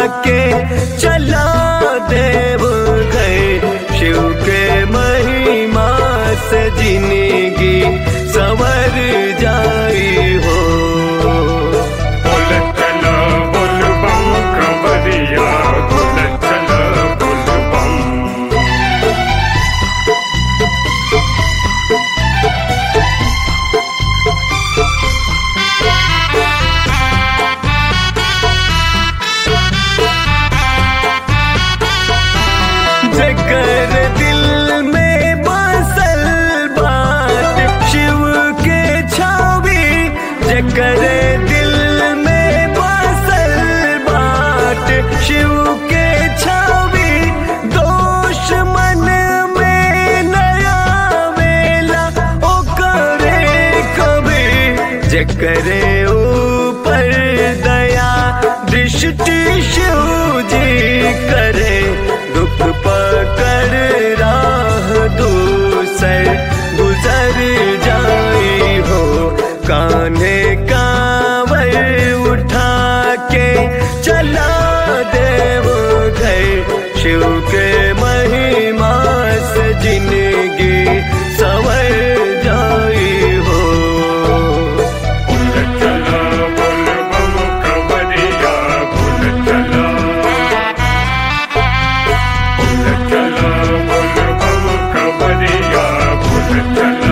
के चला देव घर। शिव के महिमा से जिंदगी संवर जाई हो। बोल चला बोल बम कंवरिया, बोल चला बोल बम। जकर दिल में बसल बात शिव के छवि, जकर दिल में बसल बात शिव के छवि, दोष मन में नया वेला ओ करे कभी। जकरे ऊपर दया दृष्टि शिव जी करे, दुख पकड़ राह दूसर गुजर जाई हो। कान्हे कांवर उठा के चला देव घर। शिव के महिमा से जिंदगी संवर जाई हो। बोल चला बोल बम कंवरिया, बोल चला। बोल चला बोल बम कंवरिया, बोल चला।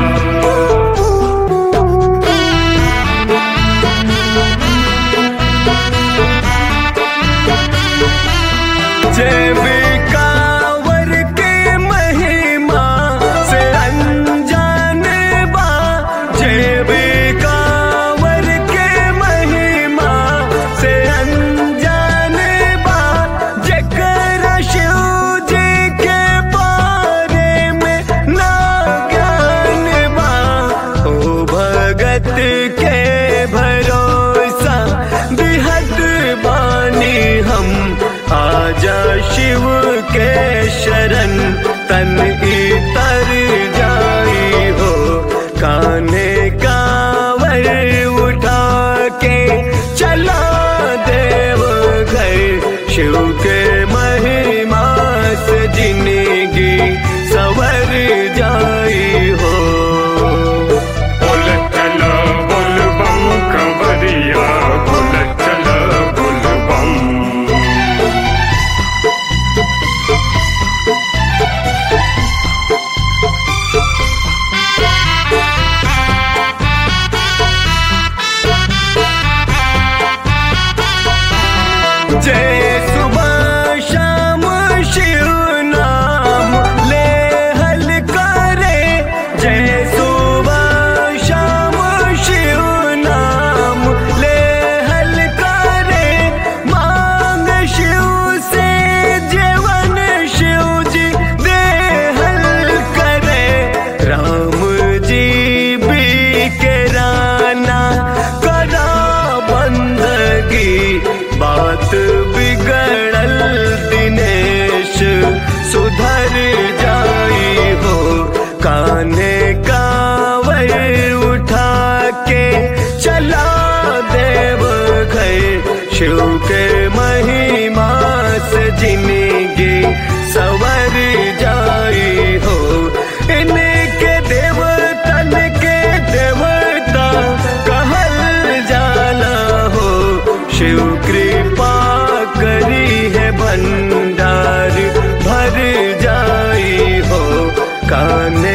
जय कांवर के महिमा से अनजान बा, जय कांवर के महिमा से अनजान बा। जकरा शिव जी के बारे में ना ज्ञान बा, ओ भगत के भरोसा बिहत बानी हम। आजा शिव के शरण तन इतर जाई हो। कान्हे कांवर उठा के चला देव घर। शिव के महिमा से जिंदगी संवर जाई हो। बोल चला बोल बम कंवरिया, बोल चला बोल बम। जय सुबह शाम शिव नाम ले हल करे, जय सुबह शाम शिव नाम ले हल करे। मांग शिव से जीवन शिव जी दे हल करे। राम जी भी के राना करा बंदगी, बात बिगड़ल दिनेश सुधर जाई हो। कान्हे कांवर उठा के चला देव घर। शिव के महिमा से जिंदगी संवर जाई हो। इनके देवतन के देवता कहल जाला हो। शिव कृपा करी है भंडार भर जाई हो। कान्हे